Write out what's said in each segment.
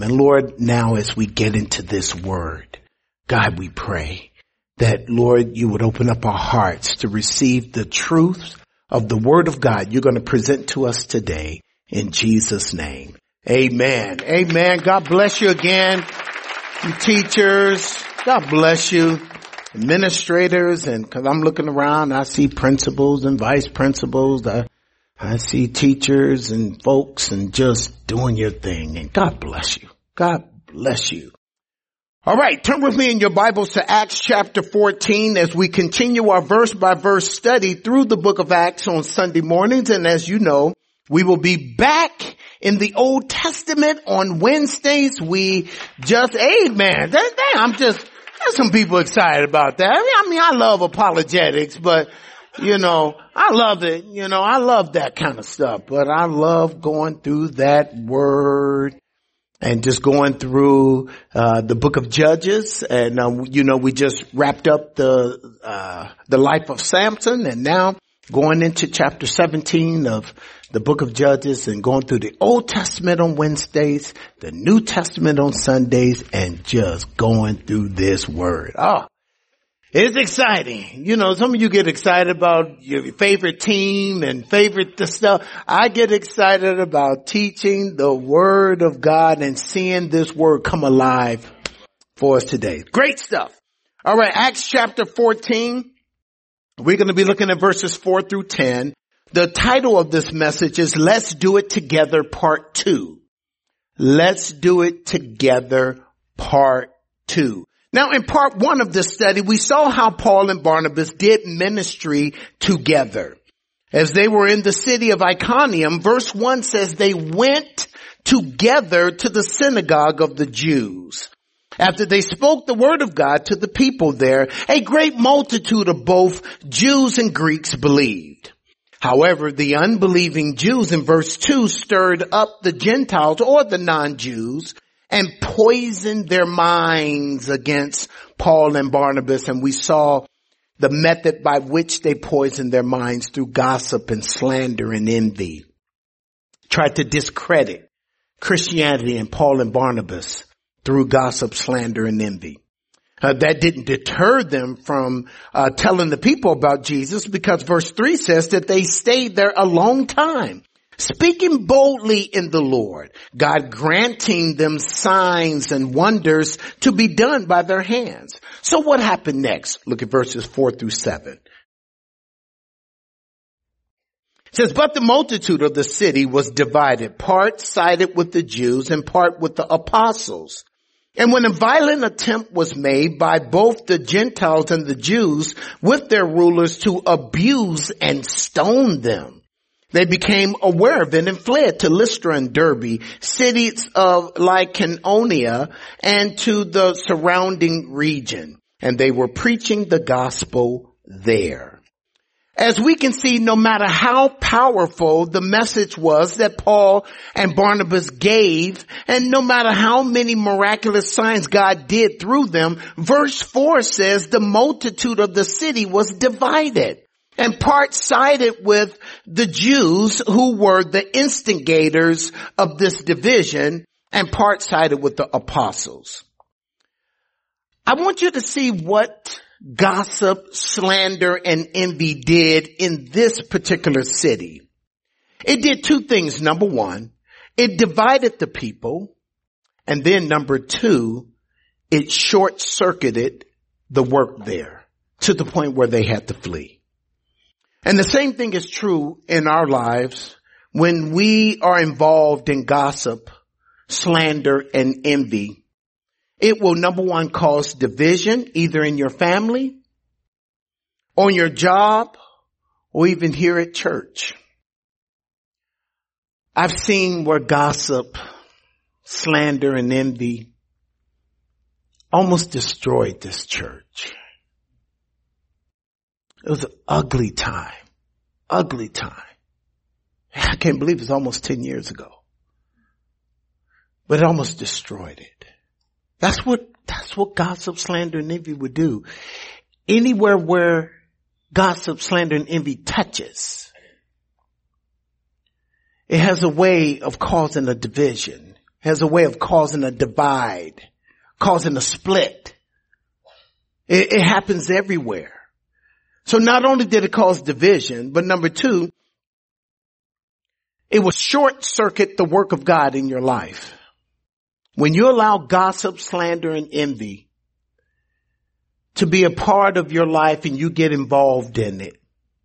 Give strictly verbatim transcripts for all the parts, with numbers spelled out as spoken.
And Lord, now as we get into this word, God, we pray that, Lord, you would open up our hearts to receive the truth of the word of God you're going to present to us today in Jesus' name. Amen. Amen. God bless you again, you teachers. God bless you, administrators. And cause I'm looking around, I see principals and vice principals. I, I see teachers and folks and just doing your thing. And God bless you. God bless you. All right, turn with me in your Bibles to Acts chapter fourteen as we continue our verse by verse study through the book of Acts on Sunday mornings. And as you know, we will be back in the Old Testament on Wednesdays. We just, amen. That, that, I'm just, there's some people excited about that. I mean, I mean, I love apologetics, but you know, I love it. You know, I love that kind of stuff, but I love going through that word. And just going through uh the book of Judges, and uh, you know, we just wrapped up the uh the life of Samson, and now going into chapter seventeen of the book of Judges, and going through the Old Testament on Wednesdays, the New Testament on Sundays, and just going through this word. Oh, it's exciting. You know, some of you get excited about your favorite team and favorite stuff. I get excited about teaching the word of God and seeing this word come alive for us today. Great stuff. All right, Acts chapter fourteen. We're going to be looking at verses four through ten. The title of this message is Let's Do It Together Part two. Let's Do It Together Part two. Now, in part one of this study, we saw how Paul and Barnabas did ministry together. As they were in the city of Iconium, verse one says they went together to the synagogue of the Jews. After they spoke the word of God to the people there, a great multitude of both Jews and Greeks believed. However, the unbelieving Jews in verse two stirred up the Gentiles or the non-Jews and poisoned their minds against Paul and Barnabas. And we saw the method by which they poisoned their minds through gossip and slander and envy. Tried to discredit Christianity and Paul and Barnabas through gossip, slander, and envy. Uh, that didn't deter them from uh, telling the people about Jesus, because verse three says that they stayed there a long time, speaking boldly in the Lord, God granting them signs and wonders to be done by their hands. So what happened next? Look at verses four through seven. It says, but the multitude of the city was divided, part sided with the Jews and part with the apostles. And when a violent attempt was made by both the Gentiles and the Jews with their rulers to abuse and stone them, they became aware of it and fled to Lystra and Derbe, cities of Lycaonia, and to the surrounding region. And they were preaching the gospel there. As we can see, no matter how powerful the message was that Paul and Barnabas gave, and no matter how many miraculous signs God did through them, verse four says the multitude of the city was divided, and part sided with the Jews, who were the instigators of this division, and part sided with the apostles. I want you to see what gossip, slander, and envy did in this particular city. It did two things. Number one, it divided the people. And then number two, it short-circuited the work there to the point where they had to flee. And the same thing is true in our lives when we are involved in gossip, slander, and envy. It will, number one, cause division either in your family, on your job, or even here at church. I've seen where gossip, slander, and envy almost destroyed this church. It was an ugly time, ugly time. I can't believe it's almost ten years ago. But it almost destroyed it. That's what, that's what gossip, slander, and envy would do. Anywhere where gossip, slander, and envy touches, it has a way of causing a division. has a way of causing a divide, causing a split. It, it happens everywhere. So not only did it cause division, but number two, it will short circuit the work of God in your life. When you allow gossip, slander, and envy to be a part of your life and you get involved in it,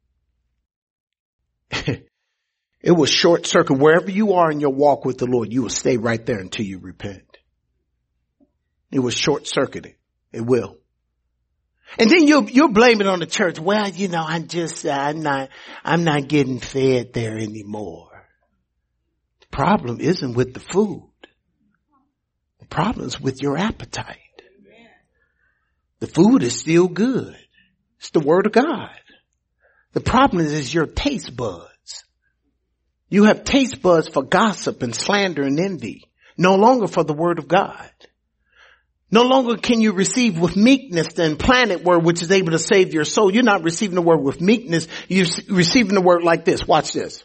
it will short circuit wherever you are in your walk with the Lord. You will stay right there until you repent. It will short circuit it. It will. And then you'll, you'll blame it on the church. Well, you know, I'm just, uh, I'm not, I'm not getting fed there anymore. The problem isn't with the food. The problem is with your appetite. The food is still good. It's the word of God. The problem is, is your taste buds. You have taste buds for gossip and slander and envy. No longer for the word of God. No longer can you receive with meekness the implanted word which is able to save your soul. You're not receiving the word with meekness. You're receiving the word like this. Watch this.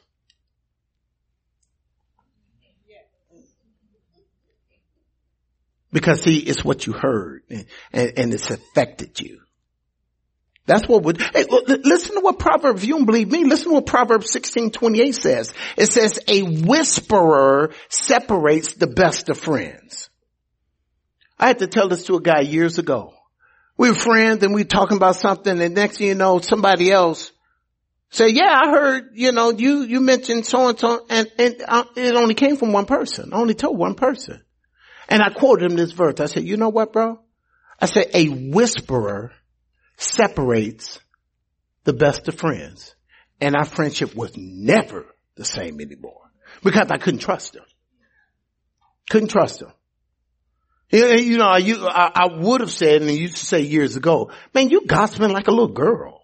Because see, it's what you heard and, and, and it's affected you. That's what would, hey, listen to what Proverbs, if you don't believe me, listen to what Proverbs sixteen twenty-eight says. It says, a whisperer separates the best of friends. I had to tell this to a guy years ago. We were friends and we were talking about something and next thing you know, somebody else said, yeah, I heard, you know, you, you mentioned so and so and, and uh, it only came from one person. I only told one person. And I quoted him this verse. I said, you know what, bro? I said, a whisperer separates the best of friends. And our friendship was never the same anymore because I couldn't trust him. Couldn't trust him. You know, you, I, I would have said, and I used to say years ago, man, you gossiping like a little girl.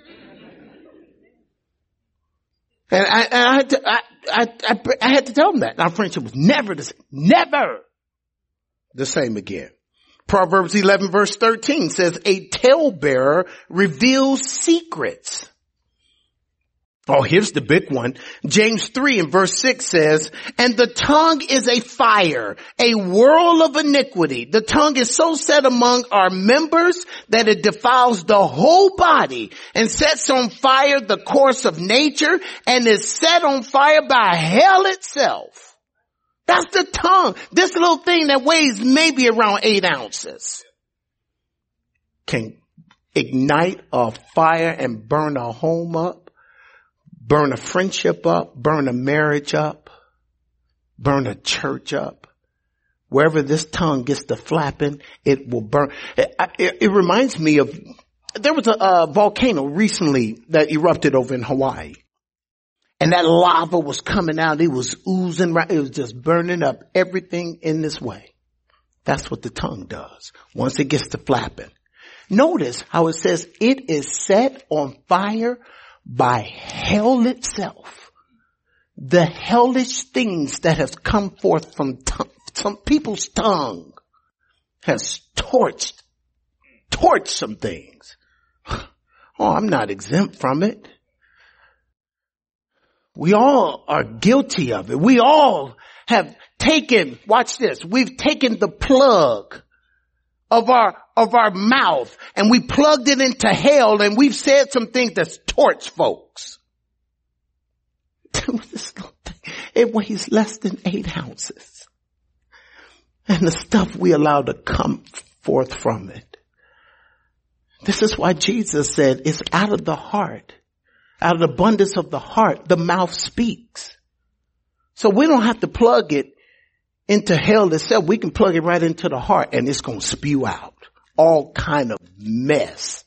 And I, and I had to, I, I, I, I had to tell him that. Our friendship was never the same. Never the same again. Proverbs eleven verse thirteen says, a talebearer reveals secrets. Oh, here's the big one. James three and verse six says, and the tongue is a fire, a whirl of iniquity. The tongue is so set among our members that it defiles the whole body and sets on fire the course of nature and is set on fire by hell itself. That's the tongue. This little thing that weighs maybe around eight ounces can ignite a fire and burn a home up, burn a friendship up, burn a marriage up, burn a church up. Wherever this tongue gets to flapping, it will burn. It, it, it reminds me of, there was a, a volcano recently that erupted over in Hawaii. And that lava was coming out. It was oozing right. It was just burning up everything in this way. That's what the tongue does once it gets to flapping. Notice how it says it is set on fire by hell itself. The hellish things that have come forth from tongue, some people's tongue has torched, torched some things. Oh, I'm not exempt from it. We all are guilty of it. We all have taken, watch this, we've taken the plug of our, of our mouth and we plugged it into hell and we've said some things that's torch folks. It weighs less than eight ounces. And the stuff we allow to come forth from it. This is why Jesus said it's out of the heart. Out of the abundance of the heart, the mouth speaks. So we don't have to plug it into hell itself. We can plug it right into the heart and it's going to spew out all kind of mess.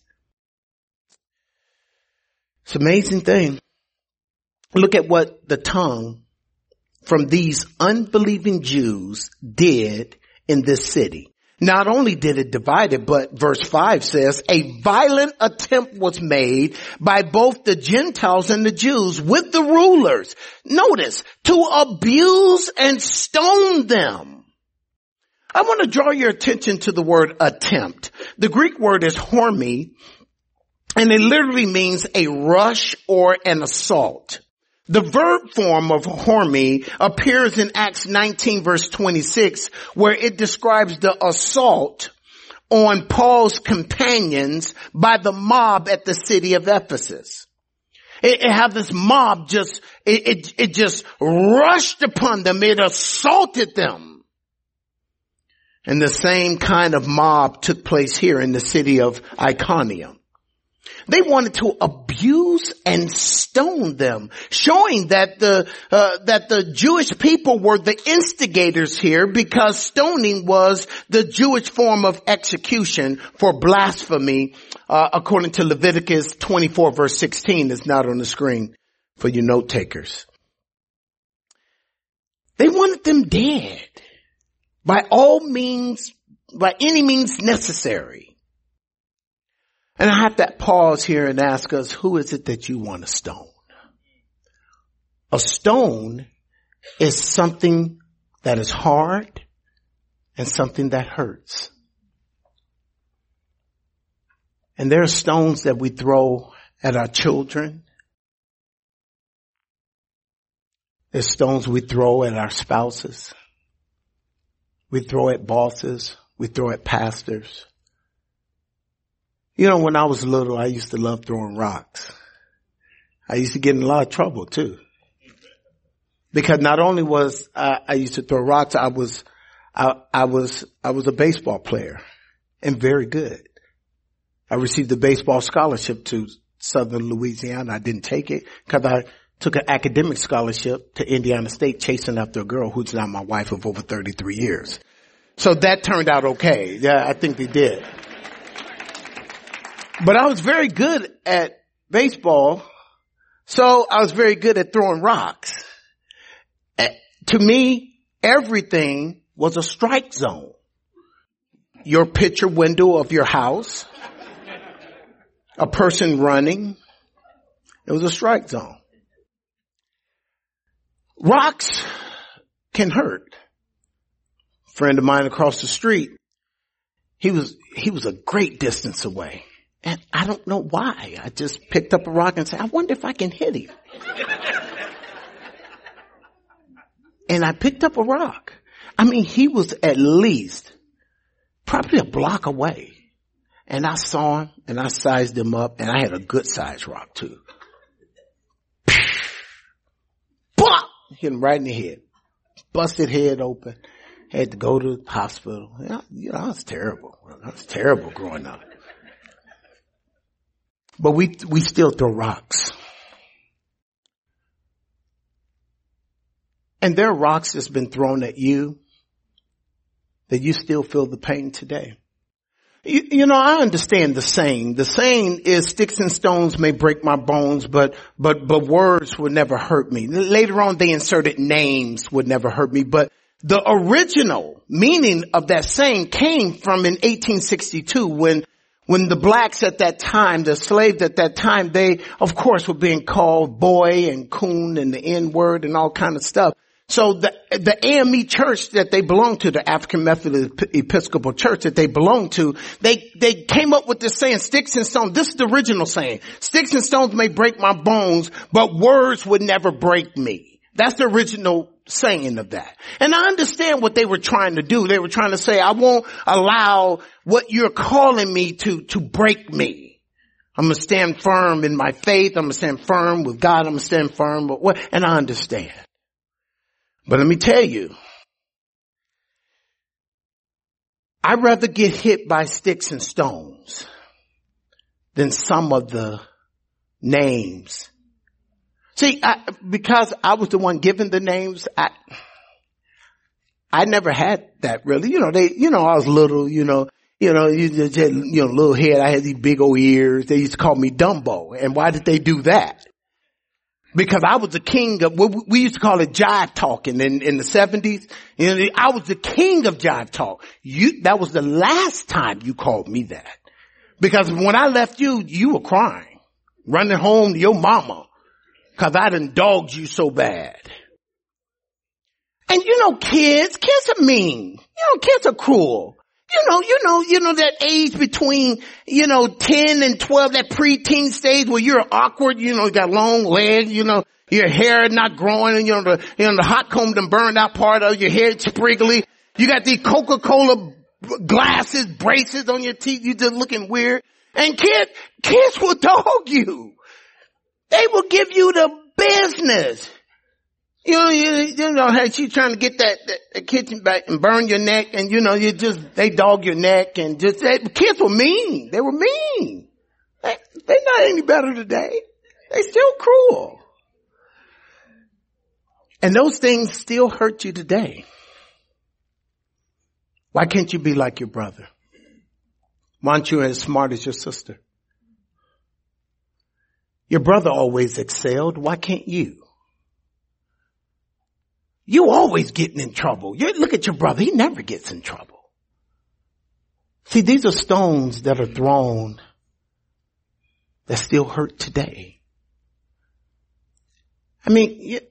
It's an amazing thing. Look at what the tongue from these unbelieving Jews did in this city. Not only did it divide it, but verse five says, a violent attempt was made by both the Gentiles and the Jews with the rulers. Notice, to abuse and stone them. I want to draw your attention to the word attempt. The Greek word is hormi, and it literally means a rush or an assault. The verb form of horme appears in Acts nineteen verse twenty-six, where it describes the assault on Paul's companions by the mob at the city of Ephesus. It, it had this mob just, it, it, it just rushed upon them. It assaulted them. And the same kind of mob took place here in the city of Iconium. They wanted to abuse and stone them, showing that the uh, that the Jewish people were the instigators here, because stoning was the Jewish form of execution for blasphemy, uh, according to Leviticus twenty-four verse sixteen. It's not on the screen for you note takers. They wanted them dead by all means, by any means necessary. And I have to pause here and ask us, who is it that you want to stone? A stone is something that is hard and something that hurts. And there are stones that we throw at our children. There's stones we throw at our spouses. We throw at bosses. We throw at pastors. You know, when I was little, I used to love throwing rocks. I used to get in a lot of trouble too. Because not only was I, I used to throw rocks, I was, I, I was, I was a baseball player and very good. I received a baseball scholarship to Southern Louisiana. I didn't take it because I took an academic scholarship to Indiana State chasing after a girl who's now my wife of over thirty-three years. So that turned out okay. Yeah, I think they did. But I was very good at baseball, so I was very good at throwing rocks. Uh, to me, everything was a strike zone. Your picture window of your house, a person running, it was a strike zone. Rocks can hurt. A friend of mine across the street, he was, he was a great distance away. And I don't know why. I just picked up a rock and said, I wonder if I can hit him. And I picked up a rock. I mean, he was at least probably a block away. And I saw him and I sized him up, and I had a good sized rock too. Bop! Hit him right in the head. Busted head open. Had to go to the hospital. You know, I was terrible. I was terrible growing up. But we, we still throw rocks. And there are rocks that's been thrown at you that you still feel the pain today. You, you know, I understand the saying. The saying is, sticks and stones may break my bones, but, but, but words would never hurt me. Later on, they inserted names would never hurt me, but the original meaning of that saying came from in eighteen sixty-two when When the blacks at that time, the slaves at that time, they, of course, were being called boy and coon and the N-word and all kind of stuff. So the, the A M E church that they belonged to, the African Methodist Episcopal Church that they belonged to, they, they came up with this saying, sticks and stones. This is the original saying. Sticks and stones may break my bones, but words would never break me. That's the original saying of that. And I understand what they were trying to do. They were trying to say, I won't allow what you're calling me to, to break me. I'm going to stand firm in my faith. I'm going to stand firm with God. I'm going to stand firm with what, and I understand. But let me tell you, I'd rather get hit by sticks and stones than some of the names. See, I, because I was the one given the names, I, I never had that really. You know, they, you know, I was little, you know, you know, you just had, you know, little head. I had these big old ears. They used to call me Dumbo. And why did they do that? Because I was the king of, we used to call it jive talking in, in the seventies. You know, I was the king of jive talk. You, that was the last time you called me that. Because when I left you, you were crying, running home to your mama. Cause I done dogged you so bad. And you know, kids, kids are mean. You know, kids are cruel. You know, you know, you know that age between, you know, ten and twelve, that preteen stage where you're awkward, you know, you got long legs, you know, your hair not growing, and you know, the, you know, the hot comb done burned out part of your hair, spriggly. You got these Coca-Cola glasses, braces on your teeth, you just looking weird. And kids, kids will dog you. They will give you the business. You know, you, you know how she's trying to get that, that, that kitchen back and burn your neck, and you know, you just, they dog your neck and just, they, kids were mean. They were mean. They, they're not any better today. They still cruel. And those things still hurt you today. Why can't you be like your brother? Why aren't you as smart as your sister? Your brother always excelled. Why can't you? You always getting in trouble. You look at your brother. He never gets in trouble. See, these are stones that are thrown that still hurt today. I mean, you,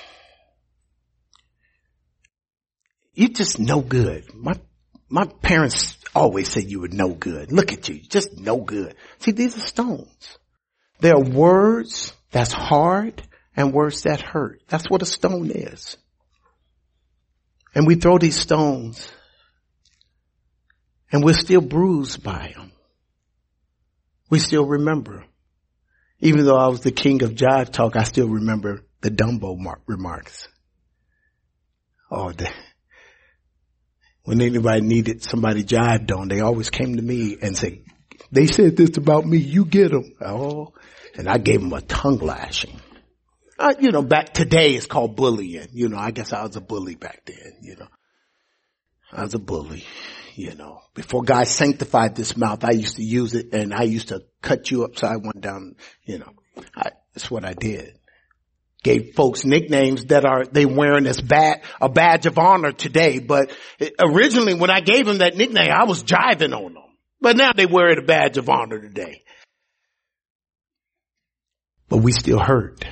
you're just no good. My, my parents always said you were no good. Look at you, just no good. See, these are stones. There are words that's hard and words that hurt. That's what a stone is. And we throw these stones and we're still bruised by them. We still remember. Even though I was the king of jive talk, I still remember the Dumbo mar- remarks. Oh, the, when anybody needed somebody jived on, they always came to me and said, they said this about me, you get them. Oh, and I gave them a tongue lashing. Uh, you know, back today it's called bullying. You know, I guess I was a bully back then, you know. I was a bully, you know. Before God sanctified this mouth, I used to use it and I used to cut you upside one down, you know. I, that's what I did. Gave folks nicknames that are, they wearing as bad, a badge of honor today. But it, originally when I gave them that nickname, I was jiving on them. But now they wear it a badge of honor today. But we still hurt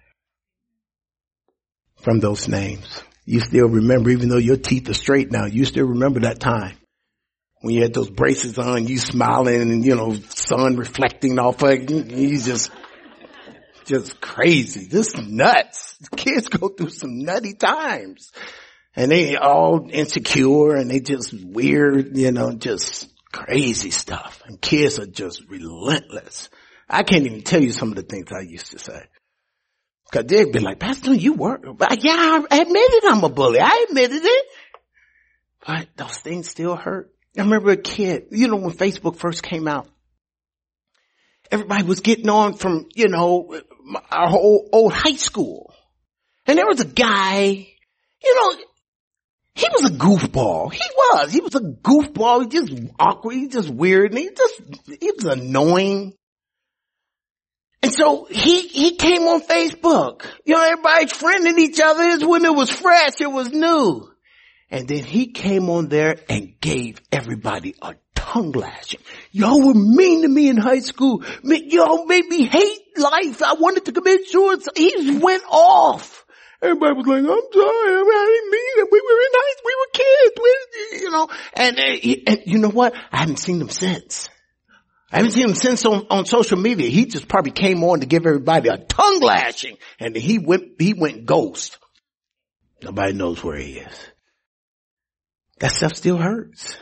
from those names. You still remember, even though your teeth are straight now, you still remember that time when you had those braces on, you smiling and, you know, sun reflecting off of you. You just, just crazy. Just nuts. Kids go through some nutty times and they all insecure and they just weird, you know, just crazy stuff. And kids are just relentless. I can't even tell you some of the things I used to say. Cause they'd be like, Pastor, you work. Yeah, I admitted I'm a bully. I admitted it. But those things still hurt. I remember a kid, you know, when Facebook first came out, everybody was getting on from, you know, our whole old high school. And there was a guy, you know, he was a goofball. He was. He was a goofball. He just awkward. He just weird. And he just, he was annoying. And so he, he came on Facebook. You know, everybody's friending each other. It's when it was fresh. It was new. And then he came on there and gave everybody a tongue lashing. Y'all were mean to me in high school. Y'all made me hate life. I wanted to commit suicide. He went off. Everybody was like, I'm sorry. I didn't mean it. We were in high school. We were kids. We, you know, and, and, and you know what? I haven't seen him since. I haven't seen him since on, on social media. He just probably came on to give everybody a tongue lashing and he went, he went ghost. Nobody knows where he is. That stuff still hurts.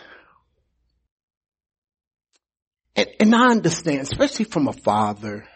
And, and I understand, especially from a father,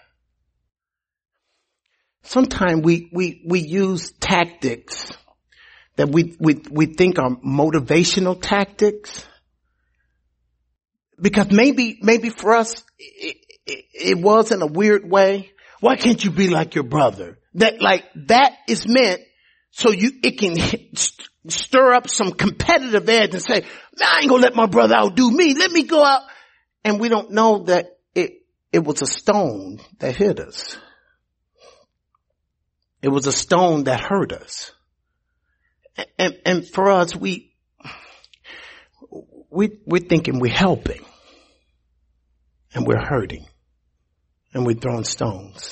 sometimes we, we, we use tactics that we, we, we think are motivational tactics. Because maybe, maybe for us, it, it, it was in a weird way. Why can't you be like your brother? That, like, that is meant so you, it can hit, stir up some competitive edge and say, I ain't gonna let my brother outdo me. Let me go out. And we don't know that it, it was a stone that hit us. It was a stone that hurt us. And, and for us, we, we, we're thinking we're helping. And we're hurting. And we're throwing stones.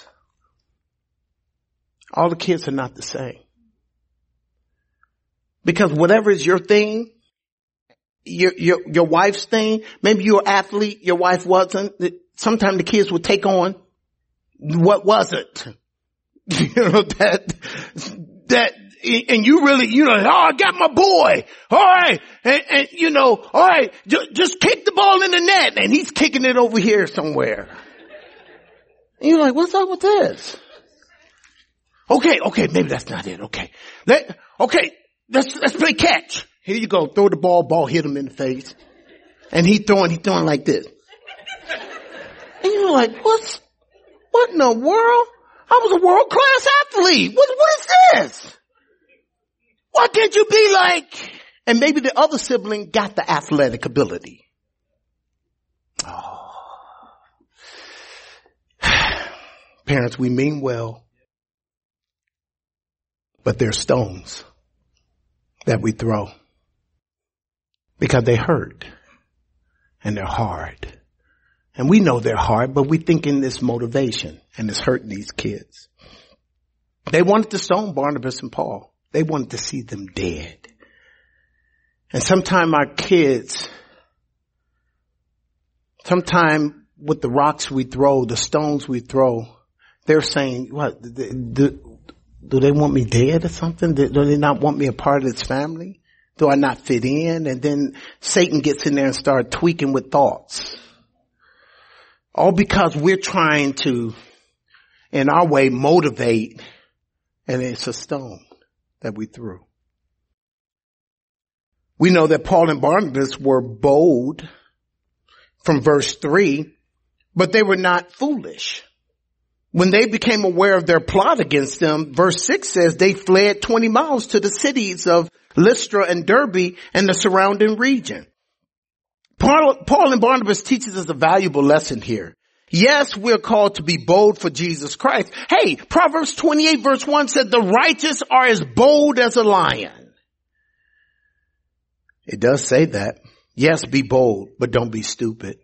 All the kids are not the same. Because whatever is your thing, your, your, your wife's thing. Maybe you're an athlete, your wife wasn't. Sometimes the kids would take on what wasn't. You know, that, that, and you really, you know, oh, I got my boy. All right. And, and you know, all right, just, just kick the ball in the net. And he's kicking it over here somewhere. And you're like, what's up with this? Okay, okay, maybe that's not it. Okay. Let, okay, let's, let's play catch. Here you go. Throw the ball, ball hit him in the face. And he throwing, he throwing like this. And you're like, what's, what in the world? I was a world class athlete. What, what is this? Why can't you be like, and maybe the other sibling got the athletic ability. Oh. Parents, we mean well, but they're stones that we throw because they hurt and they're hard. And we know they're hard, but we think in this motivation, and it's hurting these kids. They wanted to stone Barnabas and Paul. They wanted to see them dead. And sometimes our kids, sometimes with the rocks we throw, the stones we throw, they're saying, what, do, do they want me dead or something? Do they not want me a part of this family? Do I not fit in? And then Satan gets in there and starts tweaking with thoughts. All because we're trying to, in our way, motivate, and it's a stone that we threw. We know that Paul and Barnabas were bold from verse three, but they were not foolish. When they became aware of their plot against them, verse six says they fled twenty miles to the cities of Lystra and Derbe and the surrounding region. Paul, Paul and Barnabas teaches us a valuable lesson here. Yes, we're called to be bold for Jesus Christ. Hey, Proverbs twenty-eight verse one said the righteous are as bold as a lion. It does say that. Yes, be bold, but don't be stupid.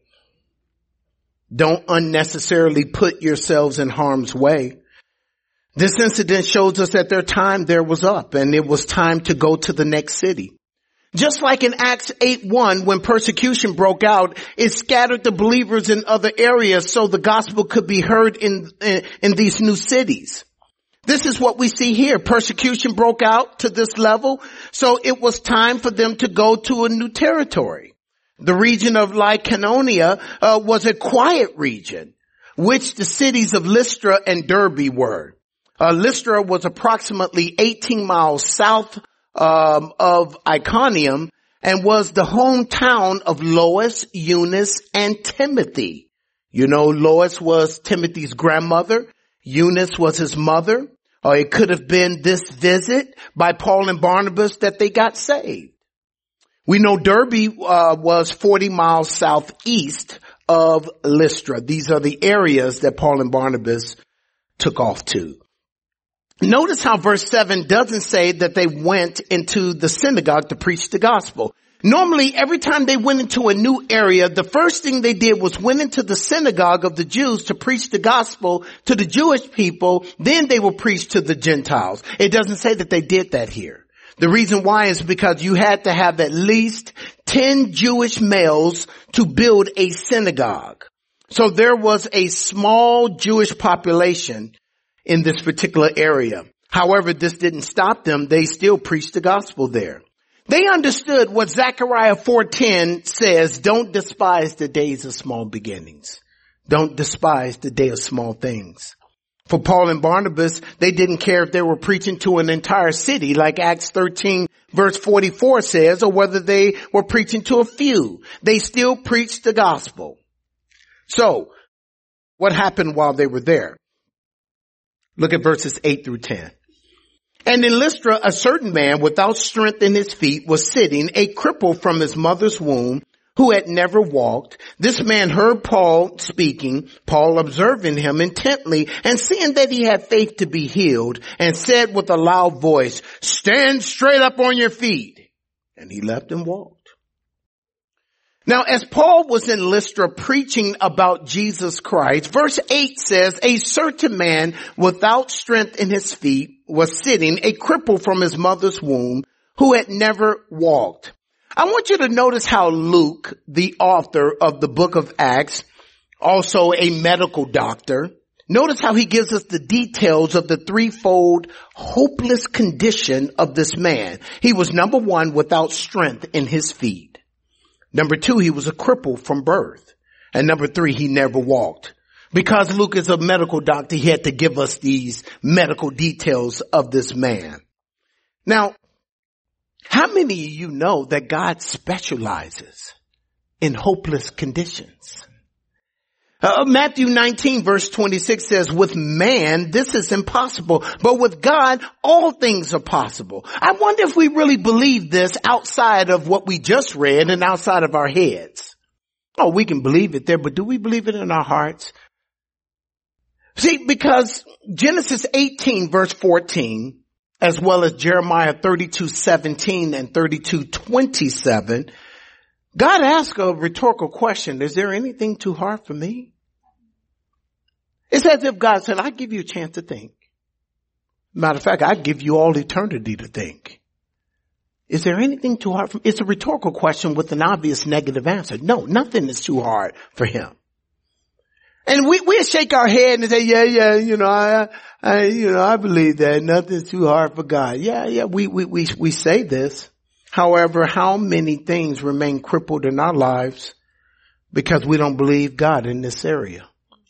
Don't unnecessarily put yourselves in harm's way. This incident shows us that their time there was up and it was time to go to the next city. Just like in Acts eight one, when persecution broke out, it scattered the believers in other areas so the gospel could be heard in, in, in these new cities. This is what we see here. Persecution broke out to this level, so it was time for them to go to a new territory. The region of Lycaonia uh, was a quiet region, which the cities of Lystra and Derbe were. Uh, Lystra was approximately eighteen miles south Um, of Iconium and was the hometown of Lois, Eunice, and Timothy. You know, Lois was Timothy's grandmother. Eunice was his mother. Or it could have been this visit by Paul and Barnabas that they got saved. We know Derbe uh, was forty miles southeast of Lystra. These are the areas that Paul and Barnabas took off to. Notice how verse seven doesn't say that they went into the synagogue to preach the gospel. Normally, every time they went into a new area, the first thing they did was went into the synagogue of the Jews to preach the gospel to the Jewish people. Then they will preach to the Gentiles. It doesn't say that they did that here. The reason why is because you had to have at least ten Jewish males to build a synagogue. So there was a small Jewish population in this particular area. However, this didn't stop them. They still preached the gospel there. They understood what Zechariah four ten says, don't despise the days of small beginnings. Don't despise the day of small things. For Paul and Barnabas, they didn't care if they were preaching to an entire city like Acts thirteen verse forty-four says, or whether they were preaching to a few. They still preached the gospel. So, what happened while they were there? Look at verses eight through ten. And in Lystra, a certain man without strength in his feet was sitting, a cripple from his mother's womb, who had never walked. This man heard Paul speaking, Paul observing him intently, and seeing that he had faith to be healed, and said with a loud voice, stand straight up on your feet. And he left and walked. Now, as Paul was in Lystra preaching about Jesus Christ, verse eight says, a certain man without strength in his feet was sitting, a cripple from his mother's womb, who had never walked. I want you to notice how Luke, the author of the book of Acts, also a medical doctor, notice how he gives us the details of the threefold hopeless condition of this man. He was, number one, without strength in his feet. Number two, he was a cripple from birth. And number three, he never walked. Because Luke is a medical doctor, he had to give us these medical details of this man. Now, how many of you know that God specializes in hopeless conditions? Uh, Matthew nineteen verse twenty-six says, with man, this is impossible, but with God, all things are possible. I wonder if we really believe this outside of what we just read and outside of our heads. Oh, we can believe it there, but do we believe it in our hearts? See, because Genesis eighteen verse fourteen, as well as Jeremiah thirty-two seventeen and thirty-two twenty-seven, God asked a rhetorical question. Is there anything too hard for me? It's as if God said, I give you a chance to think. Matter of fact, I give you all eternity to think. Is there anything too hard for me? It's a rhetorical question with an obvious negative answer. No, nothing is too hard for him. And we, we shake our head and say, yeah, yeah, you know, I, I, you know, I believe that nothing's too hard for God. Yeah, yeah, we, we, we, we say this. However, how many things remain crippled in our lives because we don't believe God in this area?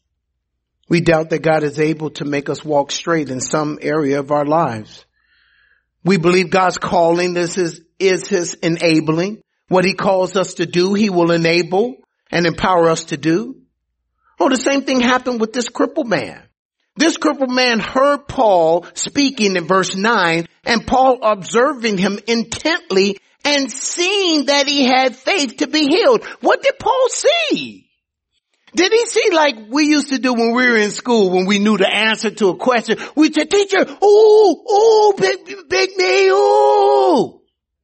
We doubt that God is able to make us walk straight in some area of our lives. We believe God's calling this is, is his enabling. What he calls us to do, he will enable and empower us to do. Oh, the same thing happened with this crippled man. This crippled man heard Paul speaking in verse nine, and Paul observing him intently and seeing that he had faith to be healed. What did Paul see? Did he see like we used to do when we were in school, when we knew the answer to a question? We said, teacher, ooh, ooh, big, big me, ooh.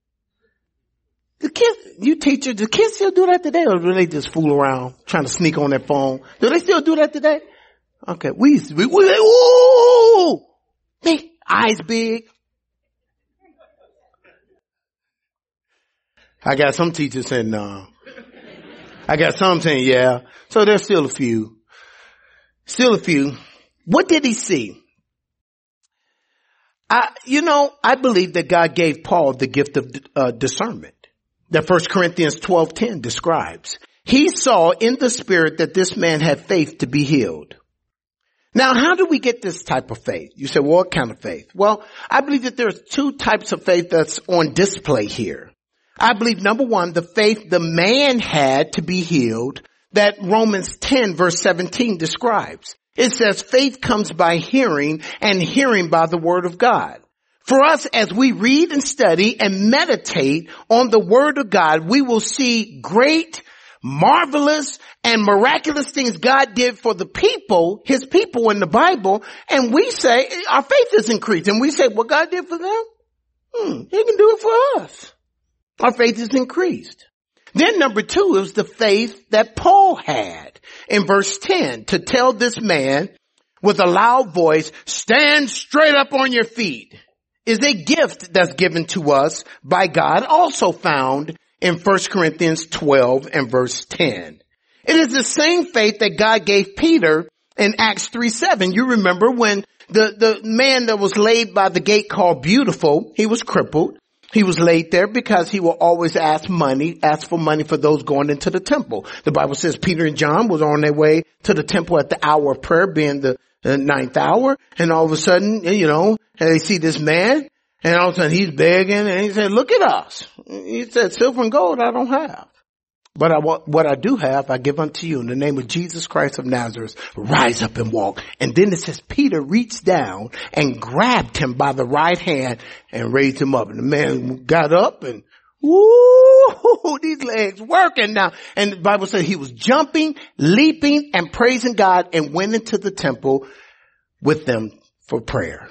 The kids, you teachers, do kids still do that today, or do they just fool around trying to sneak on their phone? Do they still do that today? Okay, we used to be, we like, ooh, big, eyes big. I got some teachers saying no. I got some saying yeah. So there's still a few. Still a few. What did he see? I, you know, I believe that God gave Paul the gift of uh, discernment that First Corinthians twelve ten describes. He saw in the spirit that this man had faith to be healed. Now, how do we get this type of faith? You say, well, what kind of faith? Well, I believe that there's two types of faith that's on display here. I believe, number one, the faith the man had to be healed that Romans ten verse seventeen describes. It says faith comes by hearing, and hearing by the word of God. For us, as we read and study and meditate on the word of God, we will see great, marvelous, and miraculous things God did for the people, his people in the Bible. And we say, our faith is increased. And we say, what God did for them? Hmm, he can do it for us. Our faith is increased. Then number two is the faith that Paul had in verse ten to tell this man with a loud voice, stand straight up on your feet, is a gift that's given to us by God, also found in First Corinthians twelve and verse ten. It is the same faith that God gave Peter in Acts three seven. You remember when the, the man that was laid by the gate called Beautiful, he was crippled. He was laid there because he will always ask money, ask for money for those going into the temple. The Bible says Peter and John was on their way to the temple at the hour of prayer, being the, the ninth hour. And all of a sudden, you know, they see this man, and all of a sudden he's begging, and he said, look at us. He said, silver and gold I don't have. But I, what I do have, I give unto you in the name of Jesus Christ of Nazareth. Rise up and walk. And then it says Peter reached down and grabbed him by the right hand and raised him up. And the man got up and, woo, these legs working now. And the Bible says he was jumping, leaping, and praising God, and went into the temple with them for prayer.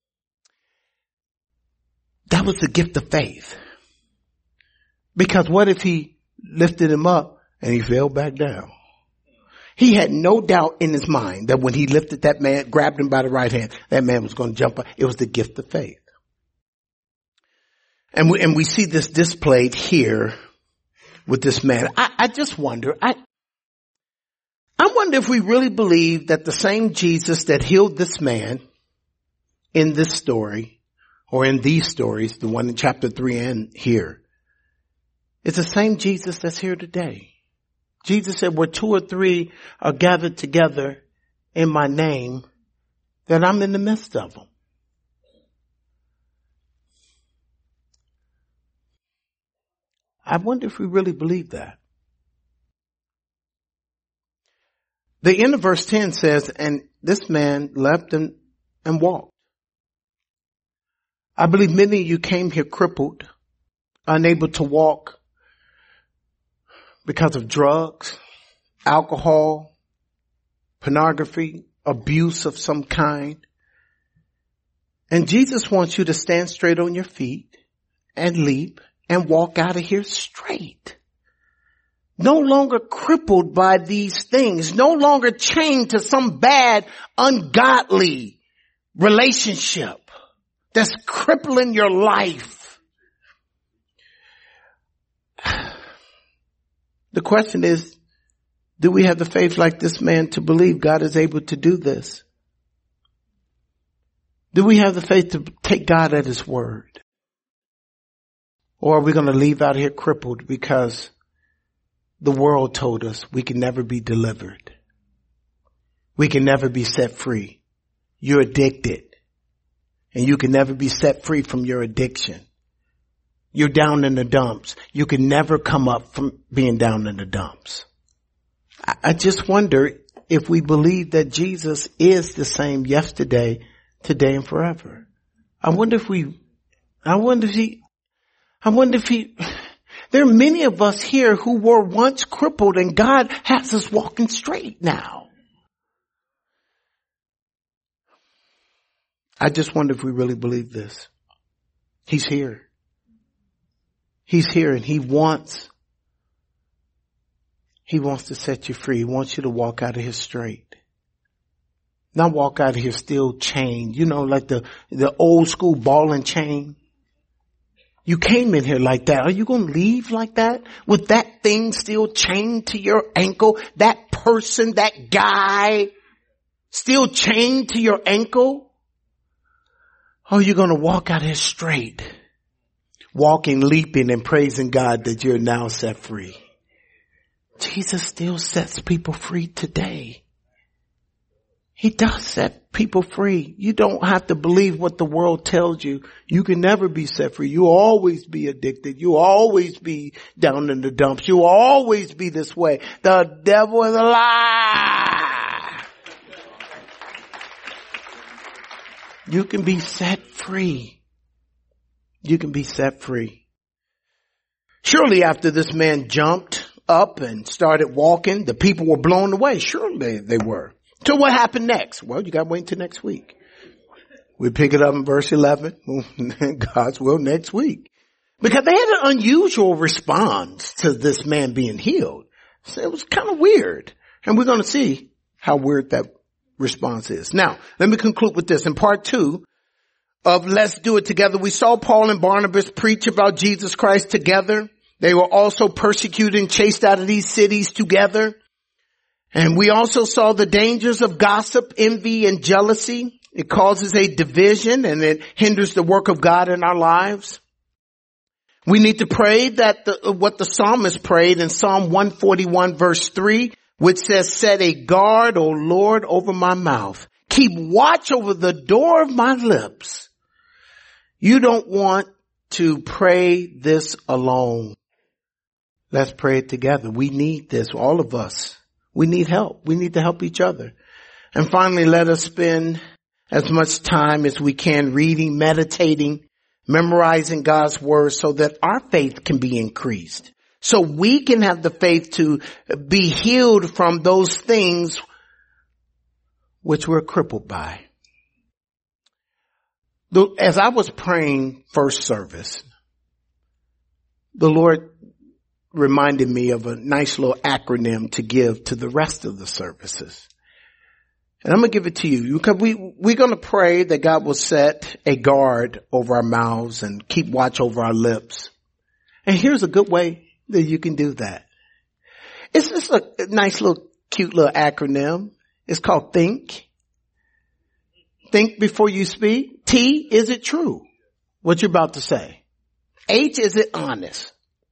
That was the gift of faith. Because what if he lifted him up and he fell back down? He had no doubt in his mind that when he lifted that man, grabbed him by the right hand, that man was going to jump up. It was the gift of faith. And we, and we see this displayed here with this man. I, I just wonder, I, I wonder if we really believe that the same Jesus that healed this man in this story, or in these stories, the one in chapter three and here, is the same Jesus that's here today. Jesus said, where two or three are gathered together in my name, that I'm in the midst of them. I wonder if we really believe that. The end of verse ten says, and this man left and, and walked. I believe many of you came here crippled, unable to walk because of drugs, alcohol, pornography, abuse of some kind. And Jesus wants you to stand straight on your feet and leap and walk out of here straight. No longer crippled by these things. No longer chained to some bad, ungodly relationship that's crippling your life. The question is, do we have the faith like this man to believe God is able to do this? Do we have the faith to take God at his word? Or are we going to leave out here crippled because the world told us we can never be delivered? We can never be set free. You're addicted. And you can never be set free from your addiction. You're down in the dumps. You can never come up from being down in the dumps. I, I just wonder if we believe that Jesus is the same yesterday, today, and forever. I wonder if we, I wonder if he, I wonder if he, there are many of us here who were once crippled and God has us walking straight now. I just wonder if we really believe this. He's here. He's here and he wants, he wants to set you free. He wants you to walk out of here straight. Not walk out of here still chained. You know, like the, the old school ball and chain. You came in here like that. Are you going to leave like that? With that thing still chained to your ankle? That person, that guy still chained to your ankle? Or are you going to walk out here straight? Walking, leaping, and praising God that you're now set free. Jesus still sets people free today. He does set people free. You don't have to believe what the world tells you. You can never be set free. You'll always be addicted. You'll always be down in the dumps. You'll always be this way. The devil is a lie. You can be set free. You can be set free. Surely after this man jumped up and started walking, the people were blown away. Surely they were. So what happened next? Well, you got to wait until next week. We pick it up in verse eleven. God's will next week. Because they had an unusual response to this man being healed. So it was kind of weird. And we're going to see how weird that response is. Now, let me conclude with this. In part two of Let's Do It Together, we saw Paul and Barnabas preach about Jesus Christ together. They were also persecuted and chased out of these cities together. And we also saw the dangers of gossip, envy, and jealousy. It causes a division and it hinders the work of God in our lives. We need to pray that the, what the psalmist prayed in Psalm one forty-one verse three, which says, set a guard, O Lord, over my mouth. Keep watch over the door of my lips. You don't want to pray this alone. Let's pray it together. We need this, all of us. We need help. We need to help each other. And finally, let us spend as much time as we can reading, meditating, memorizing God's word so that our faith can be increased. So we can have the faith to be healed from those things which we're crippled by. As I was praying first service, the Lord reminded me of a nice little acronym to give to the rest of the services. And I'm going to give it to you because we, we're going to pray that God will set a guard over our mouths and keep watch over our lips. And here's a good way that you can do that. It's just a nice little cute little acronym. It's called THINK. Think before you speak. T, is it true? What you're about to say. H, is it honest?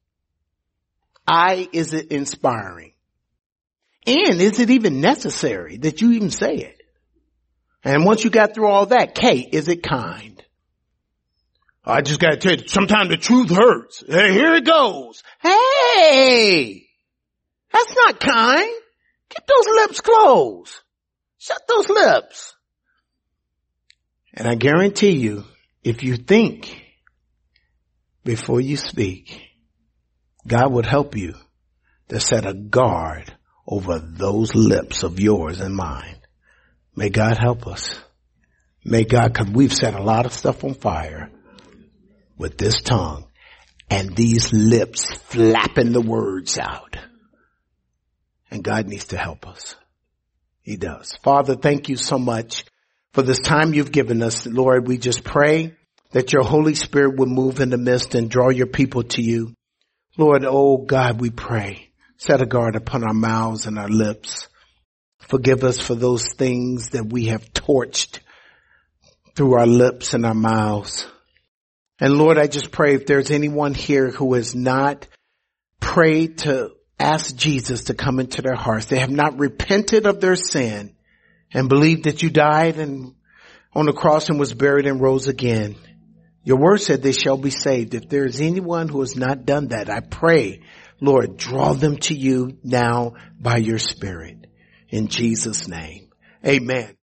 I, is it inspiring? And is it even necessary that you even say it? And once you got through all that, K, is it kind? I just got to tell you, sometimes the truth hurts. Hey, here it goes. Hey, that's not kind. Keep those lips closed. Shut those lips. And I guarantee you, if you think before you speak, God would help you to set a guard over those lips of yours and mine. May God help us. May God, because we've set a lot of stuff on fire with this tongue and these lips flapping the words out. And God needs to help us. He does. Father, thank you so much for this time you've given us. Lord, we just pray that your Holy Spirit would move in the midst and draw your people to you. Lord, oh God, we pray. Set a guard upon our mouths and our lips. Forgive us for those things that we have torched through our lips and our mouths. And Lord, I just pray if there's anyone here who has not prayed to ask Jesus to come into their hearts, they have not repented of their sin and believed that you died and on the cross and was buried and rose again. Your word said they shall be saved. If there is anyone who has not done that, I pray, Lord, draw them to you now by your Spirit. In Jesus' name, amen.